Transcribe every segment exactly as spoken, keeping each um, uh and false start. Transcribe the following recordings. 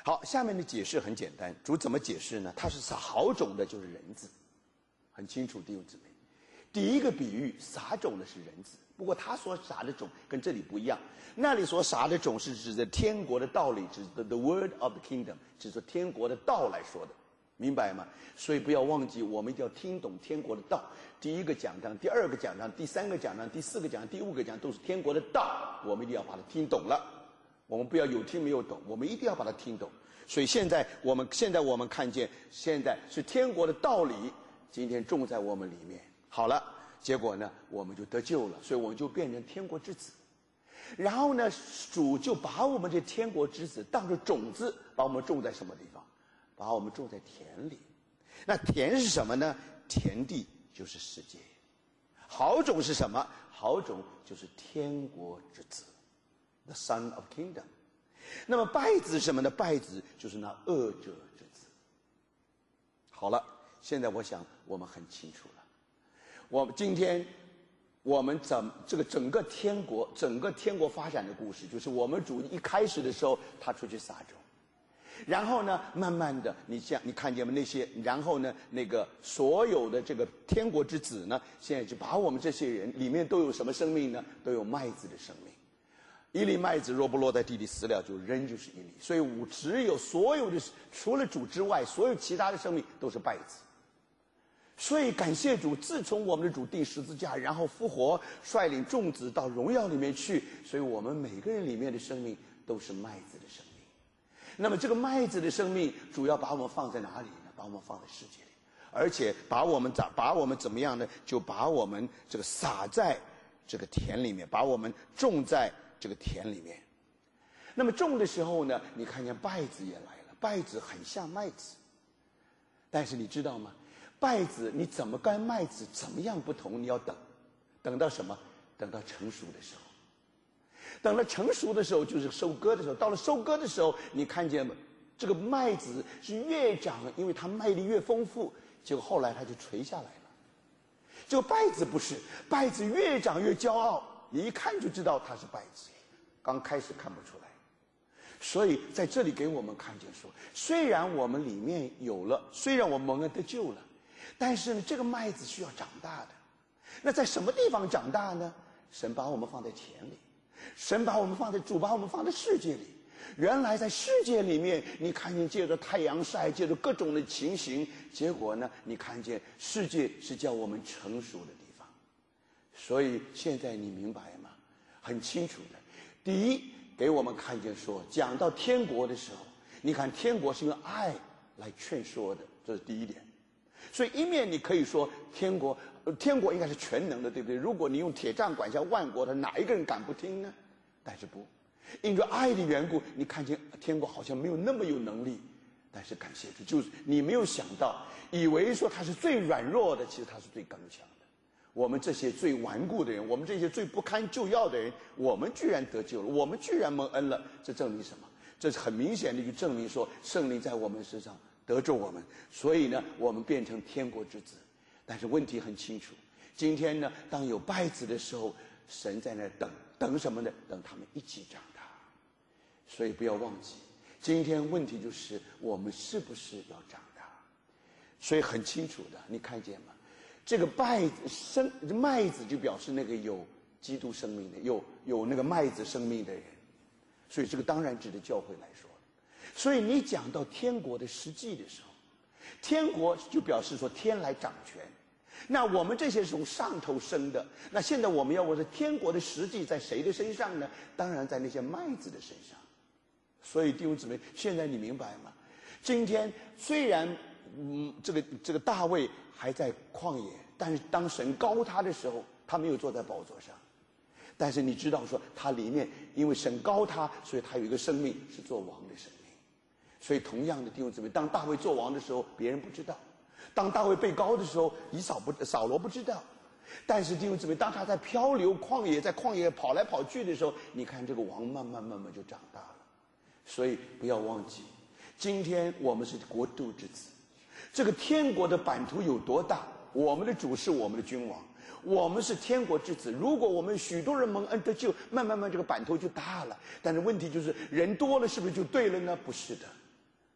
好，下面的解释很简单，主怎么解释呢？他是撒好种的，就是人子，很清楚，弟兄姊妹。第一个比喻撒种的是人子，不过他所撒的种跟这里不一样，那里所撒的种是指的天国的道理，指的 the word of the kingdom， 指着天国的道来说的，明白吗？所以不要忘记，我们一定要听懂天国的道。第一个讲章、第二个讲章、第三个讲章、第四个讲章、第五个讲章都是天国的道，我们一定要把它听懂了。我们不要有听没有懂，我们一定要把它听懂。所以现在我们现在我们看见，现在是天国的道理今天种在我们里面。好了，结果呢，我们就得救了，所以我们就变成天国之子。然后呢，主就把我们这天国之子当作种子，把我们种在什么地方？把我们种在田里。那田是什么呢？田地就是世界。好种是什么？好种就是天国之子。The son of kingdom。 那么败子是什么呢？败子就是那恶者之子。好了，现在我想我们很清楚了。我们今天我们怎这个整个天国整个天国发展的故事，就是我们主一开始的时候他出去撒种，然后呢慢慢的你像你看见吗？那些然后呢那个所有的这个天国之子呢，现在就把我们这些人里面都有什么生命呢？都有麦子的生命。一粒麦子若不落在地里死了，就仍就是一粒。所以我只有所有的除了主之外，所有其他的生命都是败子。所以感谢主，自从我们的主钉十字架，然后复活，率领众子到荣耀里面去，所以我们每个人里面的生命都是麦子的生命。那么这个麦子的生命，主要把我们放在哪里呢？把我们放在世界里，而且把我们咋把我们怎么样呢？就把我们这个撒在这个田里面，把我们种在这个田里面。那么种的时候呢，你看见稗子也来了，稗子很像麦子，但是你知道吗？稗子你怎么跟麦子怎么样不同？你要等，等到什么？等到成熟的时候。等了成熟的时候，就是收割的时候。到了收割的时候，你看见吗？这个麦子是越长，因为它麦粒越丰富，结果后来它就垂下来了。这个稗子不是，稗子越长越骄傲，你一看就知道它是稗子，刚开始看不出来。所以在这里给我们看见说，虽然我们里面有了，虽然我们蒙恩得救了，但是呢，这个麦子需要长大的。那在什么地方长大呢？神把我们放在田里，神把我们放在主把我们放在世界里。原来在世界里面，你看见借着太阳晒，借着各种的情形，结果呢，你看见世界是叫我们成熟的地方。所以现在你明白吗？很清楚的。第一，给我们看见说，讲到天国的时候，你看天国是用爱来劝说的，这是第一点。所以一面你可以说天国，天国应该是全能的，对不对？如果你用铁杖管辖万国，他哪一个人敢不听呢？但是不，因着爱的缘故，你看见天国好像没有那么有能力，但是感谢主，就是你没有想到，以为说他是最软弱的，其实他是最刚强的。我们这些最顽固的人，我们这些最不堪救药的人，我们居然得救了，我们居然蒙恩了，这证明什么？这是很明显的就证明说，圣灵在我们身上得着我们，所以呢，我们变成天国之子。但是问题很清楚，今天呢，当有稗子的时候，神在那等，等什么呢？等他们一起长大。所以不要忘记，今天问题就是我们是不是要长大？所以很清楚的，你看见吗？这个稗子生麦子就表示那个有基督生命的，有有那个麦子生命的人。所以这个当然指的教会来说。所以你讲到天国的实际的时候，天国就表示说天来掌权。那我们这些是从上头生的，那现在我们要问的天国的实际在谁的身上呢？当然在那些麦子的身上。所以弟兄姊妹，现在你明白吗？今天虽然嗯，这个这个大卫还在旷野，但是当神膏他的时候，他没有坐在宝座上。但是你知道说，他里面因为神膏他，所以他有一个生命是做王的生命。所以同样的弟兄姊妹，当大卫做王的时候，别人不知道；当大卫被膏的时候，以扫不扫罗不知道。但是弟兄姊妹，当他在漂流旷野，在旷野跑来跑去的时候，你看这个王慢慢慢慢就长大了。所以不要忘记，今天我们是国度之子，这个天国的版图有多大？我们的主是我们的君王，我们是天国之子。如果我们许多人蒙恩得救，慢慢慢这个版图就大了。但是问题就是，人多了是不是就对了呢？不是的。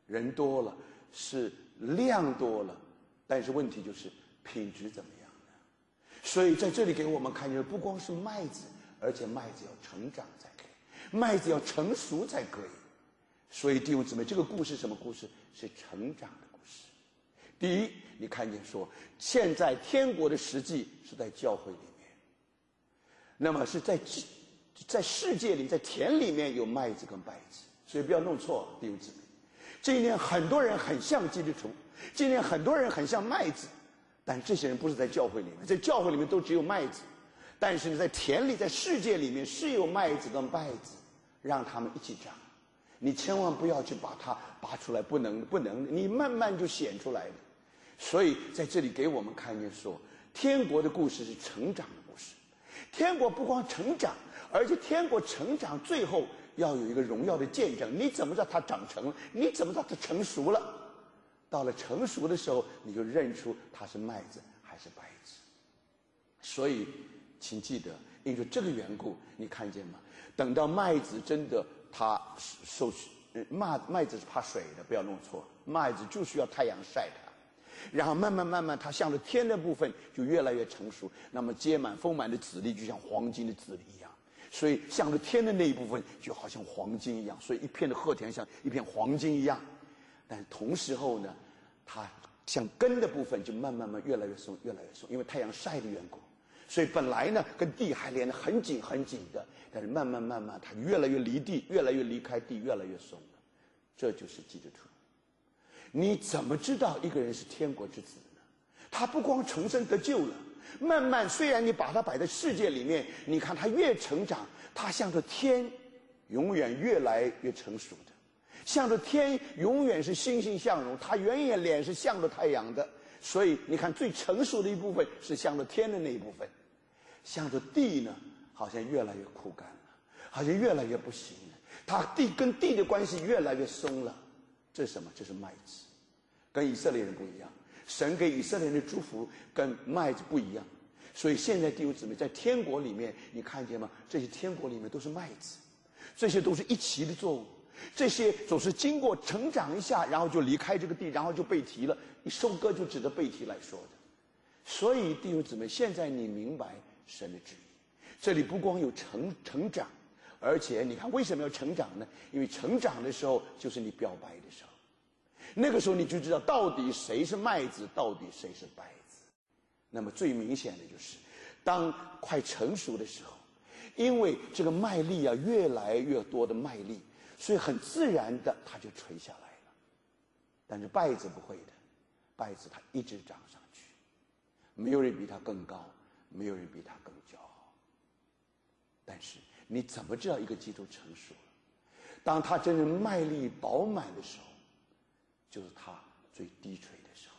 人多了，是量多了，但是问题就是品质怎么样呢？所以在这里给我们看见，不光是麦子，而且麦子要成长才可以，麦子要成熟才可以。所以弟兄姊妹，这个故事什么故事？是成长的故事。第一，你看见说，现在天国的实际是在教会里面，那么是在在世界里，在田里面有麦子跟稗子，所以不要弄错，弟兄姊妹。这一年很多人很像基督徒，这一年很多人很像麦子，但这些人不是在教会里面，在教会里面都只有麦子，但是呢，在田里，在世界里面是有麦子跟稗子，让他们一起长。你千万不要去把它拔出来，不能不能，你慢慢就显出来的。所以在这里给我们看见说，天国的故事是成长的故事。天国不光成长，而且天国成长最后要有一个荣耀的见证。你怎么知道它长成了？你怎么知道它成熟了？到了成熟的时候，你就认出它是麦子还是稗子。所以请记得，因为这个缘故，你看见吗？等到麦子真的它受麦麦子是怕水的，不要弄错，麦子就需要太阳晒它，然后慢慢慢慢它向着天的部分就越来越成熟，那么结满丰满的籽粒就像黄金的籽粒一样，所以向着天的那一部分就好像黄金一样，所以一片的禾田像一片黄金一样。但是同时候呢，它像根的部分就慢慢慢越来越松，越来越松，因为太阳晒的缘故。所以本来呢跟地还连得很紧很紧的，但是慢慢慢慢它越来越离地，越来越离开地，越来越松了。这就是基督徒。你怎么知道一个人是天国之子呢？他不光重生得救了，慢慢虽然你把他摆在世界里面，你看他越成长，他向着天永远越来越成熟的，向着天永远是欣欣向荣，他远远脸是向着太阳的。所以你看最成熟的一部分是向着天的那一部分，向着地呢好像越来越枯干了，好像越来越不行了，它地跟地的关系越来越松了。这是什么？这是麦子，跟以色列人不一样，神给以色列人的祝福跟麦子不一样。所以现在弟兄姊妹，在天国里面你看见吗？这些天国里面都是麦子，这些都是一齐的作物，这些总是经过成长一下，然后就离开这个地，然后就被提了，一收割就指着被提来说的。所以弟兄姊妹，现在你明白神的旨意，这里不光有成成长，而且你看为什么要成长呢？因为成长的时候就是你表白的时候，那个时候你就知道到底谁是麦子，到底谁是稗子。那么最明显的就是当快成熟的时候，因为这个麦粒啊越来越多的麦粒，所以很自然的它就垂下来了。但是稗子不会的，稗子它一直长上去，没有人比它更高，没有人比它更骄傲。但是你怎么知道一个基督成熟了？当他真正麦粒饱满的时候，就是他最低垂的时候。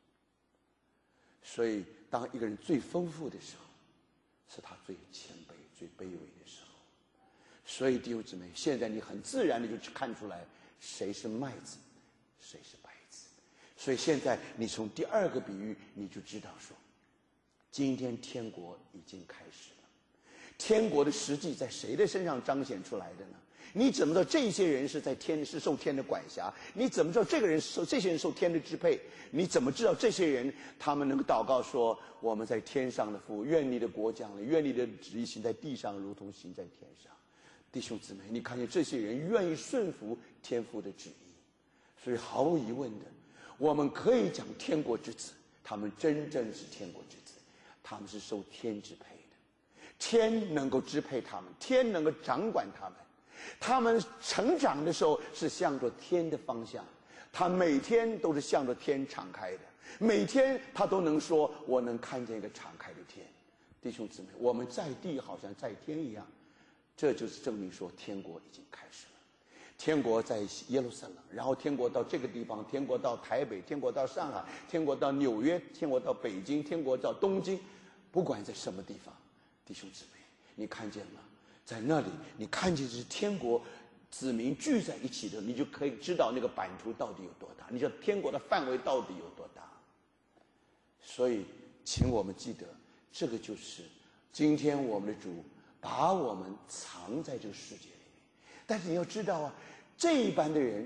所以当一个人最丰富的时候，是他最谦卑最卑微的时候。所以弟兄姊妹，现在你很自然的就看出来谁是麦子，谁是稗子。所以现在你从第二个比喻你就知道说，今天天国已经开始了。天国的实际在谁的身上彰显出来的呢？你怎么知道这些人是在天是受天的管辖？你怎么知道这个人受这些人受天的支配？你怎么知道这些人他们能够祷告说，我们在天上的父，愿你的国降临，愿你的旨意行在地上如同行在天上。弟兄姊妹，你看见这些人愿意顺服天父的旨意，所以毫无疑问的，我们可以讲天国之子，他们真正是天国之子，他们是受天支配的，天能够支配他们，天能够掌管他们，他们成长的时候是向着天的方向，他每天都是向着天敞开的，每天他都能说我能看见一个敞开的天。弟兄姊妹，我们在地好像在天一样，这就是证明说天国已经开始了。天国在耶路撒冷，然后天国到这个地方，天国到台北，天国到上海，天国到纽约，天国到北京，天国到东京，不管在什么地方，弟兄姊妹，你看见吗？在那里你看见是天国子民聚在一起的，你就可以知道那个版图到底有多大，你知道天国的范围到底有多大。所以请我们记得，这个就是今天我们的主把我们藏在这个世界里面。但是你要知道啊，这一般的人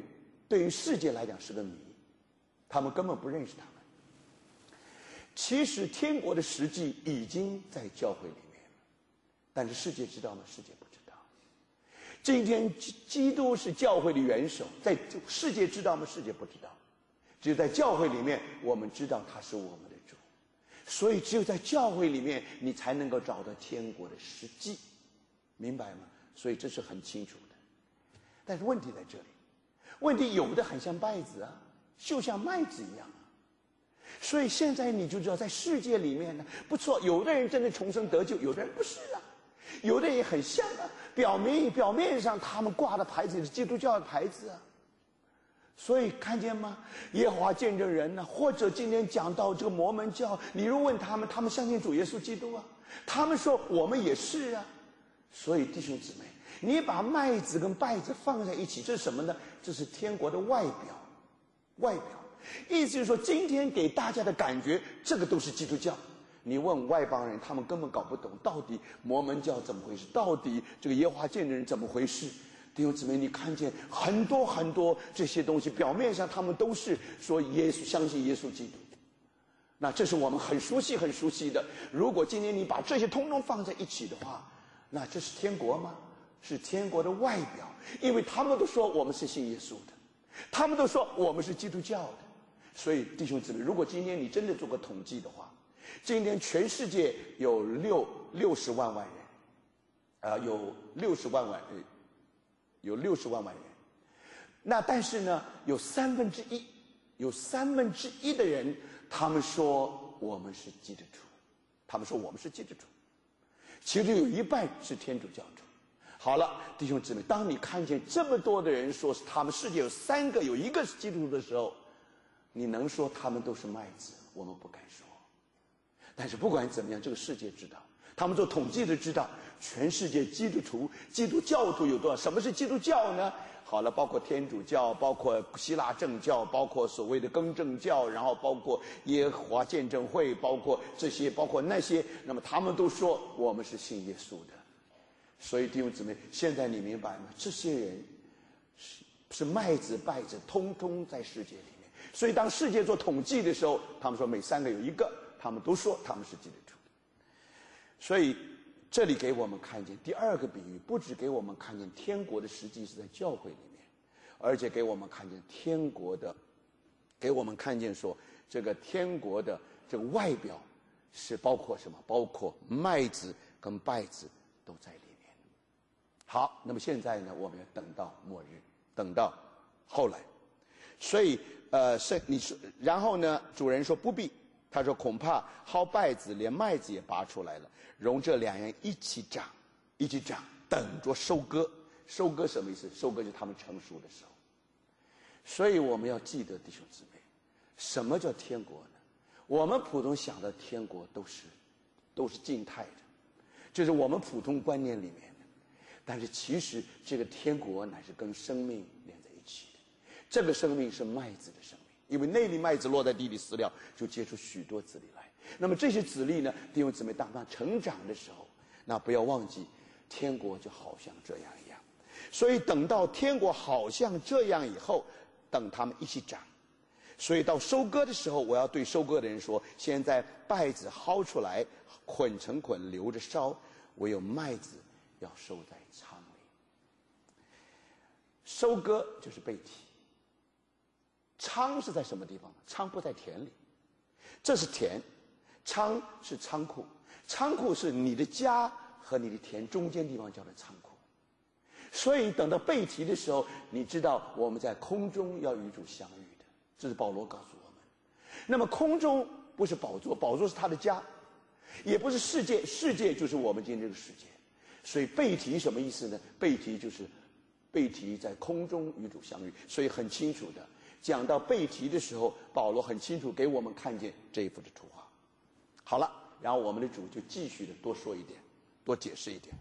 对于世界来讲是个谜，他们根本不认识他们。其实天国的实际已经在教会里面，但是世界知道吗？世界不知道。今天基督是教会的元首，在世界知道吗？世界不知道。只有在教会里面，我们知道他是我们的主，所以只有在教会里面，你才能够找到天国的实际，明白吗？所以这是很清楚的。但是问题在这里，问题有的很像麦子啊，就像麦子一样啊。所以现在你就知道，在世界里面呢，不错，有的人真的重生得救，有的人不是啊，有的人也很像啊，表面表面上他们挂的牌子也是基督教的牌子啊。所以看见吗？耶和华见证人呢、啊，或者今天讲到这个摩门教，你若问他们，他们相信主耶稣基督啊，他们说我们也是啊。所以弟兄姊妹，你把麦子跟稗子放在一起，这是什么呢？这是天国的外表，外表。意思就是说，今天给大家的感觉，这个都是基督教。你问外邦人，他们根本搞不懂到底摩门教怎么回事，到底这个耶和华见证人怎么回事。弟兄姊妹，你看见很多很多这些东西，表面上他们都是说耶稣，相信耶稣基督，那这是我们很熟悉很熟悉的。如果今天你把这些通通放在一起的话，那这是天国吗？是天国的外表，因为他们都说我们是信耶稣的，他们都说我们是基督教的。所以弟兄姊妹，如果今天你真的做个统计的话，今天全世界有六六十万万人，啊、呃，有六十万万人。有六十万万人，那但是呢，有三分之一，有三分之一的人，他们说我们是基督徒，他们说我们是基督徒，其中有一半是天主教徒。好了，弟兄姊妹，当你看见这么多的人说是他们世界有三个有一个是基督徒的时候，你能说他们都是麦子？我们不敢说。但是不管怎么样，这个世界知道。他们做统计的知道，全世界基督徒、基督教徒有多少？什么是基督教呢？好了，包括天主教，包括希腊正教，包括所谓的更正教，然后包括耶和华见证会，包括这些，包括那些，那么他们都说我们是信耶稣的。所以弟兄姊妹，现在你明白吗？这些人是是麦子稗子，通通在世界里面。所以当世界做统计的时候，他们说每三个有一个，他们都说他们是基督徒。所以这里给我们看见第二个比喻，不只给我们看见天国的实际是在教会里面，而且给我们看见天国的，给我们看见说这个天国的这个外表是包括什么？包括麦子跟稗子都在里面。好，那么现在呢，我们要等到末日，等到后来。所以呃，是你说，然后呢，主人说不必。他说恐怕薅稗子连麦子也拔出来了，容这两样一起长，一起长，等着收割。收割什么意思？收割就是他们成熟的时候。所以我们要记得，弟兄姊妹，什么叫天国呢？我们普通想的天国都是都是静态的，这是我们普通观念里面的。但是其实这个天国乃是跟生命连在一起的，这个生命是麦子的生命。因为那粒麦子落在地里死了，就结出许多子粒来。那么这些子粒呢，弟兄姊妹，当它成长的时候，那不要忘记，天国就好像这样一样。所以等到天国好像这样以后，等他们一起长。所以到收割的时候，我要对收割的人说：现在稗子薅出来，捆成捆留着烧；唯有麦子要收在仓里。收割就是被提。仓是在什么地方？仓不在田里，这是田，仓是仓库，仓库是你的家和你的田中间地方叫做仓库。所以等到被提的时候，你知道我们在空中要与主相遇的，这是保罗告诉我们。那么空中不是宝座，宝座是他的家，也不是世界，世界就是我们今天这个世界。所以被提什么意思呢？被提就是被提在空中与主相遇，所以很清楚的。讲到被提的时候，保罗很清楚给我们看见这一幅的图画。好了，然后我们的主就继续的多说一点，多解释一点。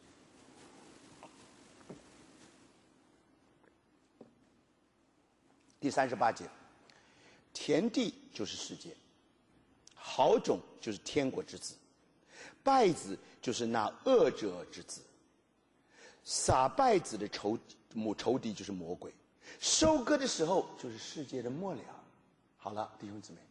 第三十八节，田地就是世界，好种就是天国之子，稗子就是那恶者之子，撒稗子的仇母仇敌就是魔鬼。 收割的时候就是世界的末了。好了，弟兄姊妹，